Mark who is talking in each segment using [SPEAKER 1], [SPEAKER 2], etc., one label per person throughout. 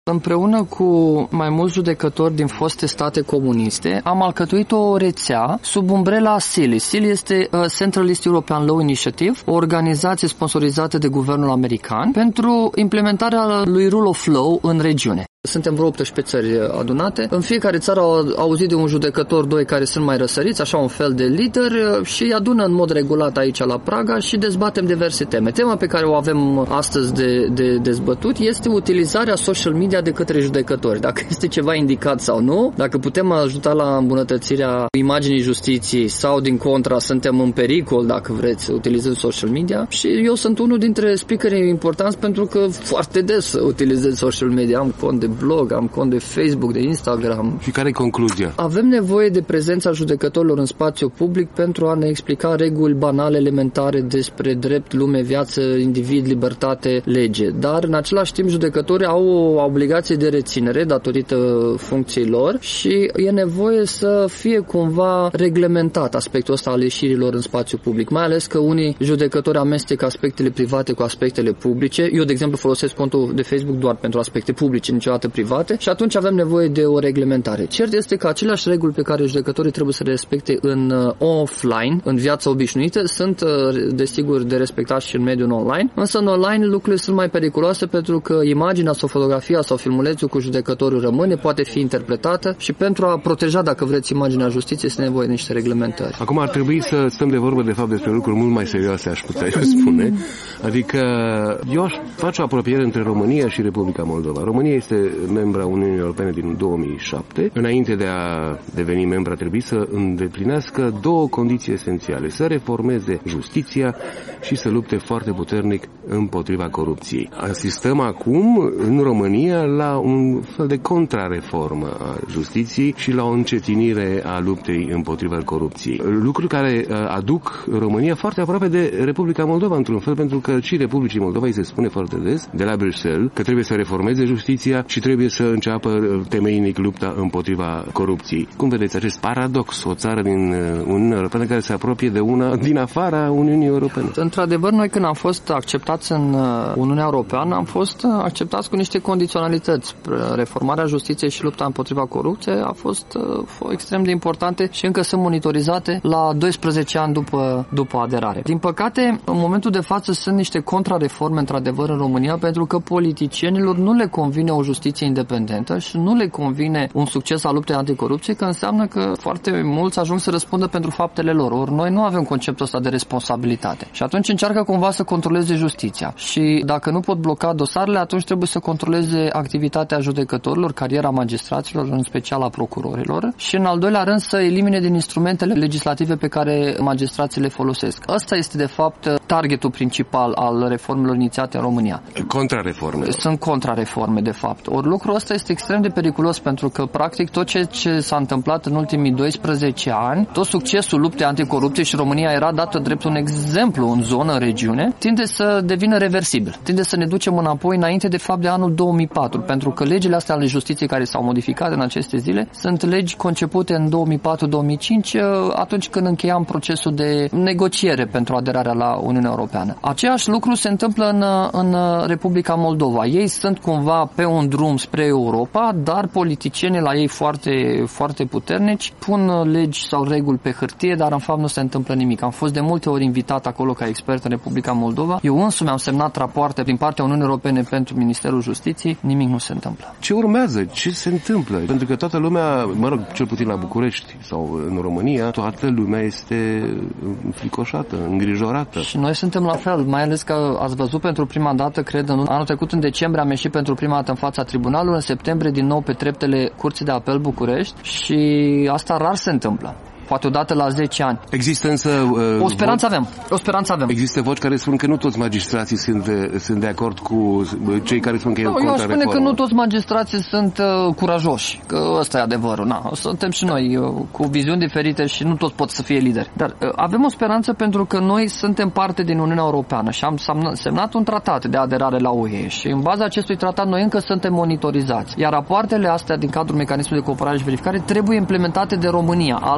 [SPEAKER 1] Împreună cu mai mulți judecători din foste state comuniste, am alcătuit o rețea sub umbrela SEAL. SEAL este Central East European Law Initiative, o organizație sponsorizată de guvernul american pentru implementarea lui Rule of Law în regiune. Suntem vreo 18 țări adunate. În fiecare țară au auzit de un judecător, doi care sunt mai răsăriți, așa un fel de lider, și îi adună în mod regulat aici la Praga și dezbatem diverse teme. Tema pe care o avem astăzi de dezbătut este utilizarea social media de către judecători. Dacă este ceva indicat sau nu, dacă putem ajuta la îmbunătățirea imaginii justiției sau, din contra, suntem în pericol, dacă vreți, utilizând social media. Și eu sunt unul dintre speakerii importanți pentru că foarte des utilizez social media. Am cont de blog, am cont de Facebook, de Instagram.
[SPEAKER 2] Și care e concluzia?
[SPEAKER 1] Avem nevoie de prezența judecătorilor în spațiu public pentru a ne explica reguli banale, elementare despre drept, lume, viață, individ, libertate, lege. Dar, în același timp, judecătorii au o obligație de reținere datorită funcției lor și e nevoie să fie cumva reglementat aspectul ăsta al ieșirilor în spațiu public. Mai ales că unii judecători amestecă aspectele private cu aspectele publice. Eu, de exemplu, folosesc contul de Facebook doar pentru aspecte publice, niciodată private, și atunci avem nevoie de o reglementare. Cert este că aceleași reguli pe care judecătorii trebuie să le respecte în offline, în viața obișnuită, sunt desigur de respectat și în mediul online, însă în online lucrurile sunt mai periculoase pentru că imaginea sau fotografia sau filmulețul cu judecătorul rămâne, poate fi interpretată și pentru a proteja, dacă vreți, imaginea justiției este nevoie de niște reglementări.
[SPEAKER 2] Acum ar trebui să stăm de vorbă de fapt despre lucruri mult mai serioase, aș putea spune. Adică eu aș face o apropiere între România și Republica Moldova. România este membra Uniunii Europene din 2007. Înainte de a deveni membra, trebuie să îndeplinească două condiții esențiale: să reformeze justiția și să lupte foarte puternic împotriva corupției. Asistăm acum în România la un fel de contrareformă a justiției și la o încetinire a luptei împotriva corupției. Lucruri care aduc România foarte aproape de Republica Moldova, într-un fel, pentru că și Republicii Moldova îi se spune foarte des de la Bruxelles că trebuie să reformeze justiția și trebuie să înceapă temeinic lupta împotriva corupției. Cum vedeți acest paradox? O țară din Uniunea Europeană care se apropie de una din afara Uniunii Europene.
[SPEAKER 1] Într-adevăr, noi când am fost acceptați în Uniunea Europeană, am fost acceptați cu niște condiționalități. Reformarea justiției și lupta împotriva corupției a fost extrem de importante și încă sunt monitorizate la 12 ani după aderare. Din păcate, în momentul de față sunt niște contrareforme într-adevăr în România, pentru că politicienilor nu le convine o justiție independentă și nu le convine un succes al luptei anticorupție, că înseamnă că foarte mulți ajung să răspundă pentru faptele lor. Ori noi nu avem conceptul ăsta de responsabilitate. Și atunci încearcă cumva să controleze justiția. Și dacă nu pot bloca dosarele, atunci trebuie să controleze activitatea judecătorilor, cariera magistraților, în special a procurorilor, și în al doilea rând să elimine din instrumentele legislative pe care magistrații le folosesc. Ăsta este de fapt targetul principal al reformelor inițiate în România.
[SPEAKER 2] Contrareforme.
[SPEAKER 1] Sunt contrareforme, de fapt. Ori lucrul ăsta este extrem de periculos pentru că, practic, tot ce s-a întâmplat în ultimii 12 ani, tot succesul luptei anticorupție, și România era dată drept un exemplu în zonă, în regiune, tinde să devină reversibil. Tinde să ne ducem înapoi înainte de fapt de anul 2004, pentru că legile astea ale justiției care s-au modificat în aceste zile sunt legi concepute în 2004-2005, atunci când încheiam procesul de negociere pentru aderarea la Uniunea Europeană. Aceeași lucru se întâmplă în Republica Moldova. Ei sunt cumva pe un drum spre Europa, dar politicienii la ei foarte, foarte puternici pun legi sau reguli pe hârtie, dar în fapt nu se întâmplă nimic. Am fost de multe ori invitat acolo ca expert în Republica Moldova. Eu însumi am semnat rapoarte din partea Uniunii Europene pentru Ministerul Justiției. Nimic nu se întâmplă.
[SPEAKER 2] Ce urmează? Ce se întâmplă? Pentru că toată lumea, cel puțin la București sau în România, toată lumea este fricoșată, îngrijorată.
[SPEAKER 1] Și noi suntem la fel, mai ales că ați văzut pentru prima dată, cred, anul trecut în decembrie am ieșit pentru prima dată în fața tribunalului, în septembrie din nou pe treptele Curții de Apel București, și asta rar se întâmplă. Poate odată la 10 ani.
[SPEAKER 2] Există însă...
[SPEAKER 1] O speranță avem.
[SPEAKER 2] Există voci care spun că nu toți magistrații sunt de acord cu cei care spun că e contra reformă.
[SPEAKER 1] Eu spune că nu toți magistrații sunt curajoși, că ăsta e adevărul. Suntem și noi cu viziuni diferite și nu toți pot să fie lideri. Dar avem o speranță pentru că noi suntem parte din Uniunea Europeană și am semnat un tratat de aderare la UE și în baza acestui tratat noi încă suntem monitorizați. Iar rapoartele astea din cadrul mecanismului de cooperare și verificare trebuie implementate de România, altfel riscăm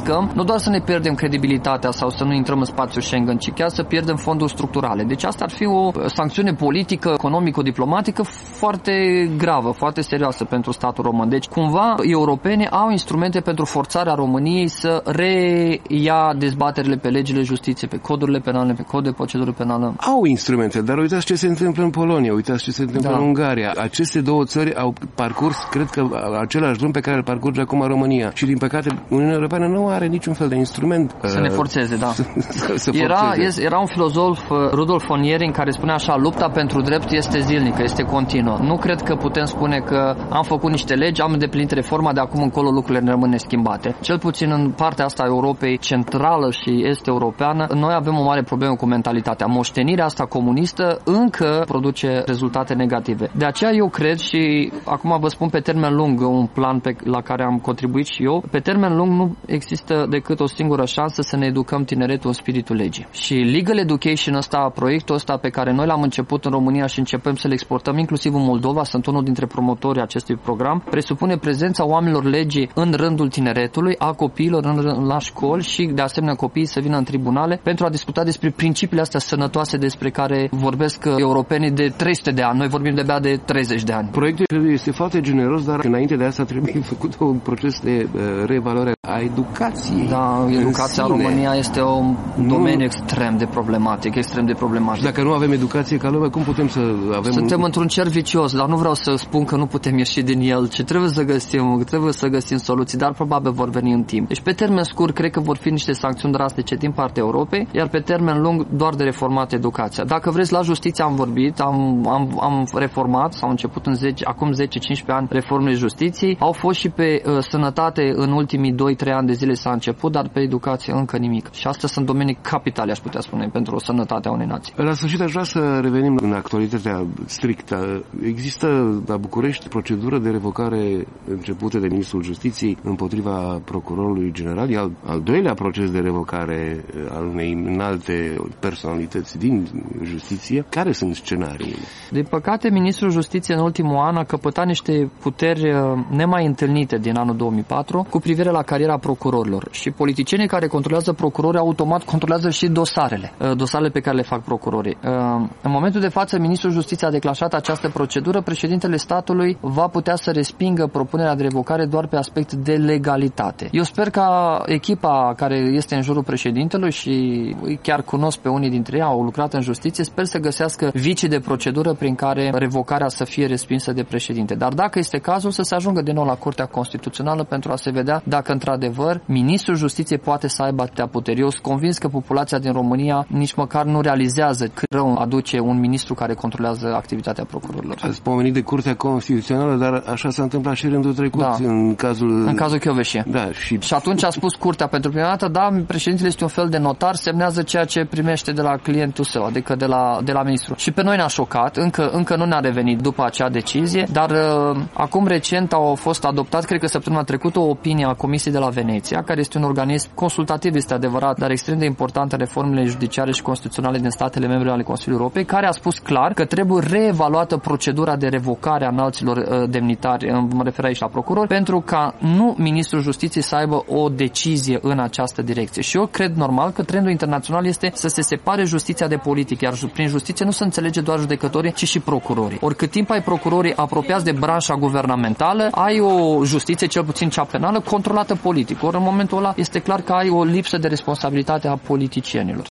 [SPEAKER 1] riscăm nu doar să ne pierdem credibilitatea sau să nu intrăm în spațiul Schengen, ci chiar să pierdem fonduri structurale. Deci asta ar fi o sancțiune politică, economico-diplomatică foarte gravă, foarte serioasă pentru statul român. Deci cumva europenii au instrumente pentru forțarea României să reia dezbaterile pe legile justiției, pe codurile penale, pe cod de procedură penală.
[SPEAKER 2] Au instrumente, dar uitați ce se întâmplă în Polonia, uitați ce se întâmplă în Ungaria. Aceste două țări au parcurs, cred că, același drum pe care îl parcurge acum România. Și din păcate Uniunea Europeană nu are niciun fel de instrument
[SPEAKER 1] să ne forțeze, da. Era un filozof, Rudolf von Jhering, care spunea așa: lupta pentru drept este zilnică, este continuă. Nu cred că putem spune că am făcut niște legi, am îndeplinit reforma, de acum încolo lucrurile ne rămân neschimbate. Cel puțin în partea asta a Europei centrală și est-europeană, noi avem o mare problemă cu mentalitatea. Moștenirea asta comunistă încă produce rezultate negative. De aceea eu cred, și acum vă spun pe termen lung un plan la care am contribuit și eu, pe termen lung nu există decât o singură șansă să ne educăm tineretul în spiritul legii. Și Legal Education ăsta, proiectul ăsta pe care noi l-am început în România și începem să-l exportăm inclusiv în Moldova, sunt unul dintre promotorii acestui program, presupune prezența oamenilor legii în rândul tineretului, a copiilor la școli și de asemenea copiii să vină în tribunale pentru a discuta despre principiile astea sănătoase despre care vorbesc europenii de 300 de ani. Noi vorbim de-abia de 30 de ani.
[SPEAKER 2] Proiectul este foarte generos, dar înainte de asta trebuie făcut un proces de reevaluare a educației.
[SPEAKER 1] Da, educația în România este un domeniu extrem de problematic,
[SPEAKER 2] Și dacă nu avem educație ca lumea, cum putem să avem...
[SPEAKER 1] Suntem într-un cerc vicios, dar nu vreau să spun că nu putem ieși din el, ci trebuie să găsim soluții, dar probabil vor veni în timp. Deci pe termen scurt cred că vor fi niște sancțiuni drastice din partea Europei, iar pe termen lung doar de reformat educația. Dacă vreți, la justiție am vorbit, am reformat, s-au început acum 10-15 ani reformele justiției, au fost și pe sănătate în ultimii 2-3 ani de zile s-a început, dar pe educație încă nimic. Și astea sunt domenii capitale, aș putea spune, pentru sănătatea unei nații.
[SPEAKER 2] La sfârșit aș vrea să revenim în actualitatea strictă. Există la București procedură de revocare începută de Ministrul Justiției împotriva Procurorului General. E al doilea proces de revocare al unei înalte personalități din justiție. Care sunt scenariile?
[SPEAKER 1] Din păcate, Ministrul Justiției în ultimul an a căpătat niște puteri nemai întâlnite din anul 2004 cu privire la cariera procurorilor. Și politicienii care controlează procurorii automat controlează și dosarele pe care le fac procurorii. În momentul de față, Ministrul Justiției a declanșat această procedură. Președintele statului va putea să respingă propunerea de revocare doar pe aspect de legalitate. Eu sper ca echipa care este în jurul președintelui, și chiar cunosc pe unii dintre ei, au lucrat în justiție, sper să găsească vicii de procedură prin care revocarea să fie respinsă de președinte. Dar dacă este cazul, să se ajungă din nou la Curtea Constituțională pentru a se vedea dacă într-adevăr Ministrul Justiției poate să aibă atâtea puteri. Eu sunt convins că populația din România nici măcar nu realizează cât rău aduce un ministru care controlează activitatea procurorilor.
[SPEAKER 2] Ați pomenit de Curtea Constituțională, dar așa s-a întâmplat și rândul trecut, în cazul
[SPEAKER 1] Kövesi.
[SPEAKER 2] Da, și
[SPEAKER 1] atunci a spus Curtea pentru prima dată, da, președintele este un fel de notar, semnează ceea ce primește de la clientul său, adică de la ministru. Și pe noi ne-a șocat, încă nu ne-a revenit după acea decizie, dar acum recent au fost adoptat, cred că săptămâna trecută, o opinie a Comisiei de la Veneția, care este un organism consultativ, este adevărat, dar extrem de important în reformele judiciare și constituționale din statele membre ale Consiliului Europei, care a spus clar că trebuie reevaluată procedura de revocare a înalților demnitari, mă refer aici la procurori, pentru ca nu Ministrul Justiției să aibă o decizie în această direcție. Și eu cred normal că trendul internațional este să se separe justiția de politică, iar prin justiție nu se înțelege doar judecătorii, ci și procurorii. Ori cât timp ai procurorii apropiați de branșa guvernamentală, ai o justiție, cel puțin cea penală, controlată politic. Ori în momentul ăla este clar că ai o lipsă de responsabilitate a politicienilor.